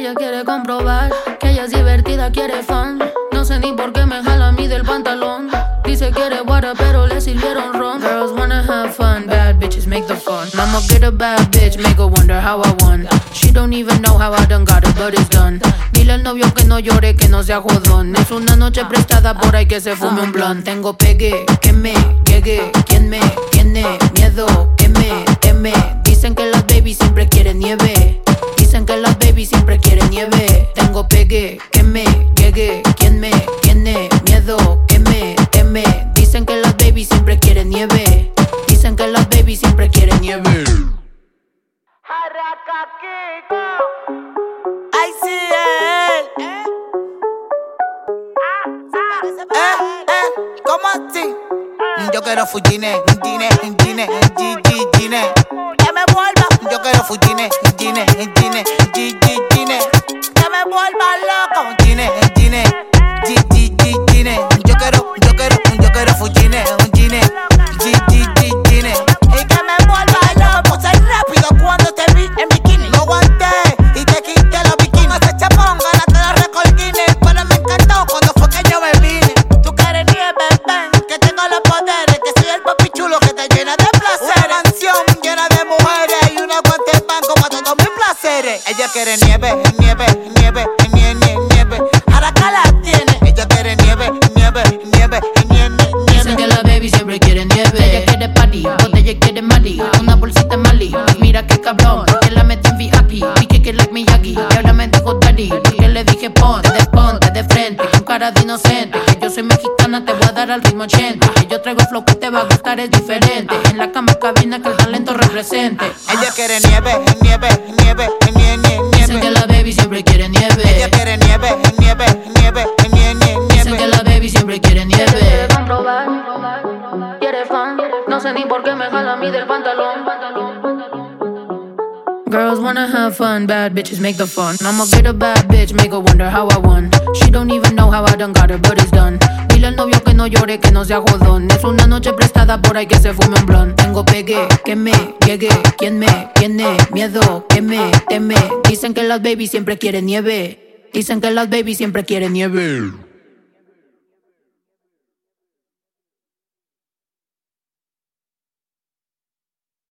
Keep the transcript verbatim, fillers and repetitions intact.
Ella quiere comprobar que ella es divertida, quiere fan. No sé ni por qué me jala a mí del pantalón. Dice quiere water pero le sirvieron ron. Girls wanna have fun, bad bitches make the fun. I'ma get a bad bitch, make her wonder how I won. She don't even know how I done got it, but it's done. Dile al novio que no llore, que no sea jodón. Es una noche prestada por ahí que se fume un blunt. Tengo pegue, que me llegue. ¿Quién me tiene miedo? Que me teme. Dicen que las babies siempre quieren nieve. Dicen que las babies siempre quieren nieve. Tengo pegue, que me llegue. ¿Quién me tiene miedo? Que me teme. Dicen que las babies siempre quieren nieve. Dicen que las babies siempre quieren nieve. Ay, sí, él. ¿Eh? Eh, eh, ¿cómo así? Yo quiero fujine, gine, gine, gine, gine. Que me vuelva. Yo quiero fujine, gine, gine, gine, gine. Que me vuelva loco. Gine, gine, gine, gine. Yo quiero, yo quiero, yo quiero fujine, gine, gine, gine. Y que me vuelva loco. Me puse rápido cuando te vi en bikini. No aguanté y te quité los bikinis. No se chapón, ganaste los récord Guinness. Pero me encantó cuando fue que yo me vine. Tú quieres nieve, ven, que tengo los poderes. Que soy el papi chulo que te llena de placer. Una mansión llena de mujeres y una cuenta de banco para todos mis placeres. Ella quiere nieve, nieve, nieve, nieve, nieve. Ahora que la tiene. Ella quiere nieve, nieve, nieve, nieve, nieve. Dicen que la baby siempre quiere nieve. Ella quiere party, botella quiere Mali. Una bolsita Mali, mira qué cabrón. Que la metí en V I P, y que que like Miyagi. Y ahora me dijo daddy, porque le dije ponte, ponte de frente. Con cara de inocente, que yo soy mexicana, te voy a dar al ritmo ochenta. Que yo traigo flow que te va a gustar, es diferente. En la cama cabina que el talento represente. Ella quiere nieve, nieve, nieve, nieve, nieve. Dicen que la baby siempre quiere nieve. Ella quiere nieve, nieve, nieve, nieve, nieve. Dicen que la baby siempre quiere nieve. Quiere comprobar, quiere fan. No sé ni por qué me jala a mí del pantalón. Girls wanna have fun, bad bitches make the fun. I'ma get a bad bitch, make her wonder how I won. She don't even know how I done got it, but it's done. Dile al novio que no llore, que no sea jodón. Es una noche prestada por ahí que se fume un blunt. Tengo pegue, que me llegue. ¿Quién me tiene miedo? Que me teme. Dicen que las babies siempre quieren nieve. Dicen que las babies siempre quieren nieve.